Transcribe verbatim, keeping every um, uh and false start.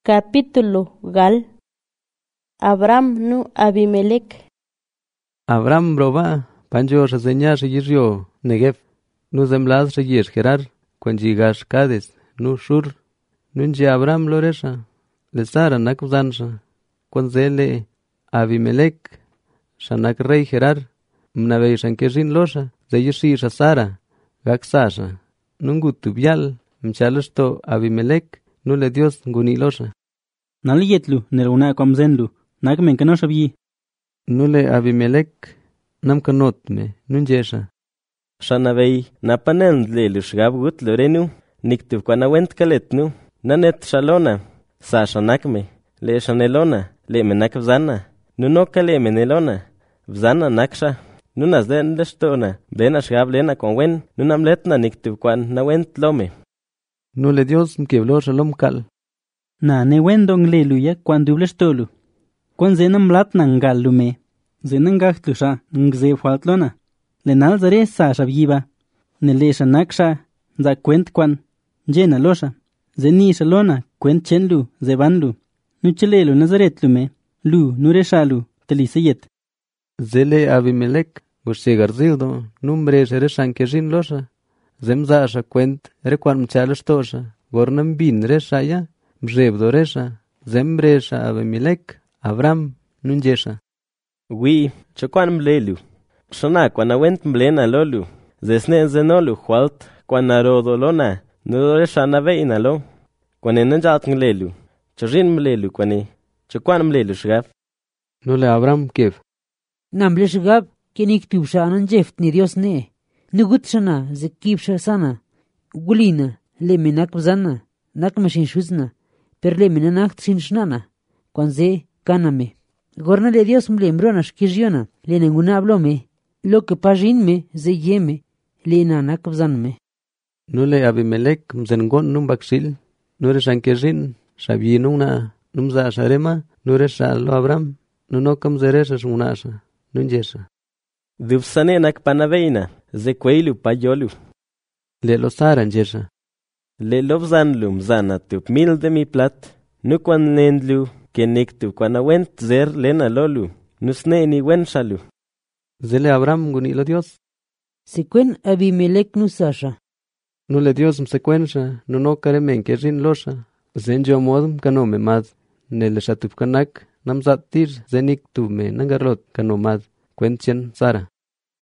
Capítulo gal. Abram nu Abimelech. Abram broba, panjo reseña regirrio Negev, nu zemblas regir Gerar, quanjigash Cades, nu Shur, nunje Abram loresha, le Sara nakzansha, quanzele Abimelech, shanak rey Gerar, mnavei shankerin losha, zeyishi Sara, gaksasha, nungutu bial, mchalesto Abimelech, nu le Dios ngunilosha. Naliyetlu neruna komzenlu, nagmen kanoshabi. Nule Abimelech namkanotme nunjesha. Shanavei napanen lelish gabgut lorenu, niktu kwanawent kaletnu, nanet shalona, sa shanakme, le shanelona, le menak vzana, nunoka le menelona, vzana naksha, nunas den lestona, blenash gablena konwen, nunamletna niktu kwan nawent lome. Nule Dios mkeblo shalom kal. Na ne wendong leluya cuando blestolu. Cuan zenam lat nangalume. Zenang gachtlusha ngze faltlona. Lenal zare sa shabiba. Nelesha naksha za kwent kwan. Jena losha. Zeni shalona kwent chenlu zebanlu. Nuchelelu nazaretlume. Lu nureshalu teliseyet. Zele Abimelech gushegarzildo numbre shereshan keshin losha. Zemza sha kwent rekwan mchalestosha. Gornam bin reshaya. Mrebdoresha, Zembresha Abimelech, Abram, Nunjesha. Wi, chokwan mlelu. Shona kwanawent mblena lolu. Zesne zenolu hualt, kwanarodolona, nudoresha naveina lo. Kwanenanjat mlelu. Chorin mlelu kwani. Chokwan mlelu shgab. Nule Abram kev. Namble shgab, kenik tubshanan jeft ni Dios ne. Nugut shana, zekibsha sana. Gulina, le menak vzana, nak mashin shuzna. Perle minanak tsinshana, cuanze caname. Gornale Dios mlembrona shkirjona, le ninguna hablome, lo que pajinme, ze yeme, le nanak vzanme. Nule Abimelech mzengon numbaksil, nure shankerin, shabinuna, numza sharema, nure shalo Abram, nunokam zeresha shunasha, nunjesha. Dubsane nak panaveina, ze kweilu payolu. Le losara njesha. Le lovzanlum zana tup mil de mi plat, nu kwan lendlu, kenik tu kwan awent zer lena lolu, nusne ni wenshalu. Zele Abram gunilo Dios. Sequen Abimelech nusasha. Nule Dios msequensha, nuno karemen kerin losha, zenjo modum kanome mad, nele shatup kanak, namzatir zenik tu me nangarlot kanomad, quentien Sara.